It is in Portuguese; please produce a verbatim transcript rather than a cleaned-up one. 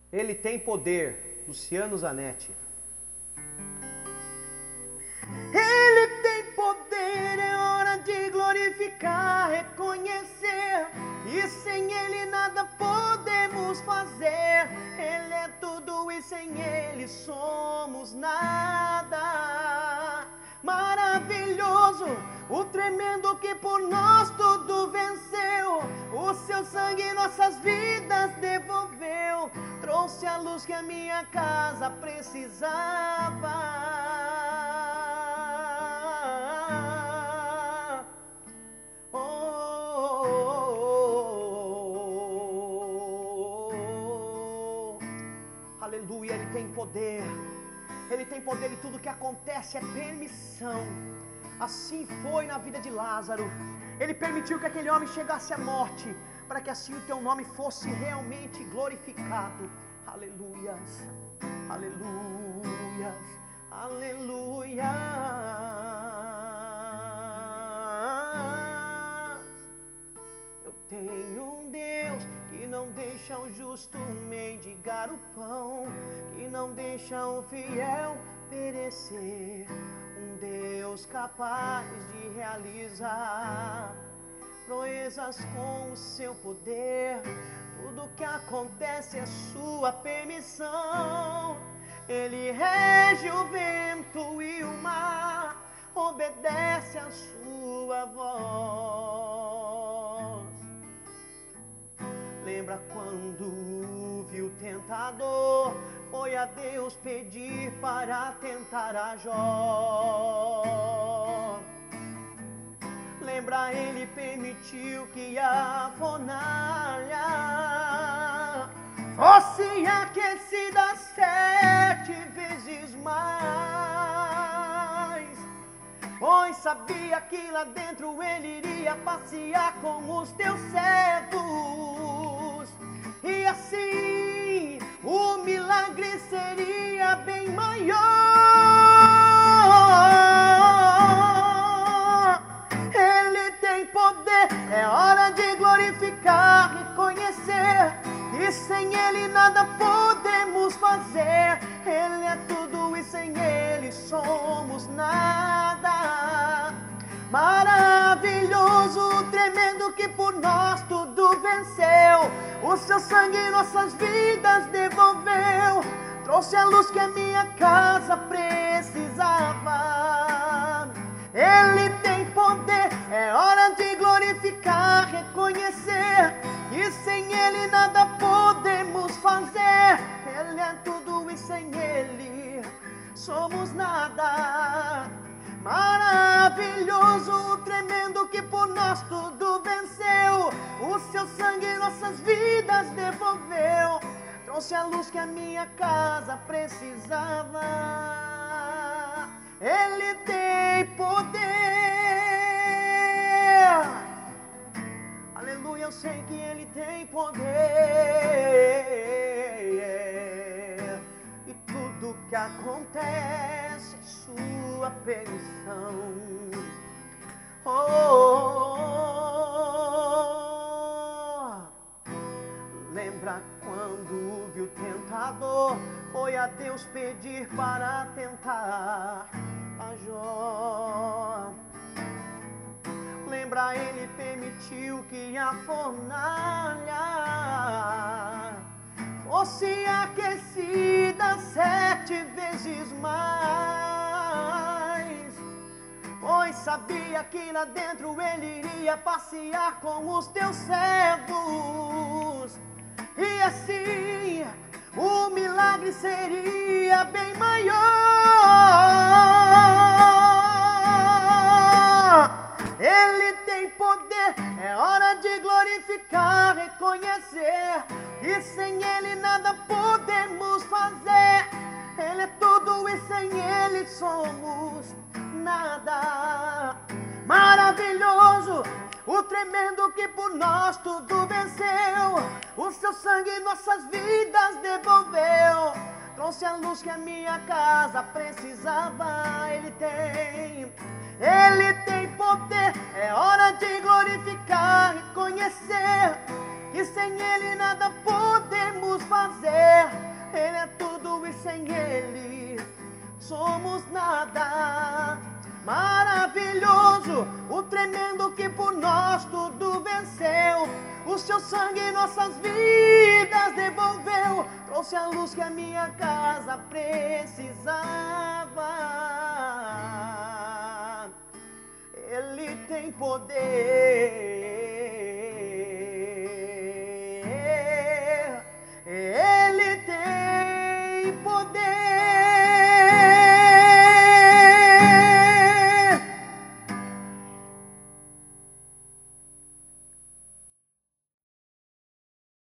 Ele tem poder. Luciano Zanetti. Ele tem poder, é hora de glorificar, reconhecer, e sem Ele nada podemos fazer. Ele é tudo e sem Ele somos nada. Maravilhoso, o tremendo que por nós tudo venceu, o seu sangue nossas vidas devolveu, trouxe a luz que a minha casa precisava. Oh, oh, oh, oh, oh. Aleluia, Ele tem poder. Ele tem poder e tudo que acontece é permissão. Assim foi na vida de Lázaro. Ele permitiu que aquele homem chegasse à morte, para que assim o teu nome fosse realmente glorificado. Aleluias, aleluias, aleluias. Eu tenho um Deus que não deixa o justo mendigar o pão, que não deixa o fiel perecer. Um Deus capaz de realizar proezas com o seu poder. Tudo que acontece é sua permissão. Ele rege o vento e o mar, obedece a sua voz. Lembra quando viu o tentador, foi a Deus pedir para tentar a Jó. Lembra, Ele permitiu que a fornalha fosse aquecida sete vezes mais, pois sabia que lá dentro Ele iria passear com os teus servos, e assim o milagre seria bem maior. Ele tem poder, é hora de glorificar, reconhecer, e sem Ele nada podemos fazer. Ele é tudo e sem Ele somos nada. Maravilhoso, tremendo que por nós tudo venceu, o seu sangue nossas vidas devolveu, trouxe a luz que a minha casa precisava. Ele tem poder, é hora de glorificar, reconhecer, e sem Ele nada podemos fazer. Ele é tudo e sem Ele somos nada. Maravilhoso, tremendo que por nós tudo venceu, o seu sangue nossas vidas devolveu, trouxe a luz que a minha casa precisava. Ele tem poder. Aleluia, eu sei que Ele tem poder, e tudo que acontece é sua permissão. Oh, oh, oh. Lembra quando viu o tentador, foi a Deus pedir para tentar a Jó. Lembra, Ele permitiu que a fornalha fosse aquecida sete vezes mais, pois sabia que lá dentro Ele iria passear com os teus servos, e assim o milagre seria bem maior. Ele tem poder, é hora de glorificar, reconhecer, e sem Ele nada podemos fazer. Ele é tudo e sem Ele somos nada. Maravilhoso, o tremendo que por nós tudo venceu, o seu sangue nossas vidas devolveu, trouxe a luz que a minha casa precisava. Ele tem, Ele tem poder, é hora de glorificar, reconhecer, que sem Ele nada podemos fazer. Ele é tudo e sem Ele somos nada. Maravilhoso, o tremendo que por nós tudo venceu. O seu sangue nossas vidas devolveu. Trouxe a luz que a minha casa precisava. Ele tem poder. Ele tem poder.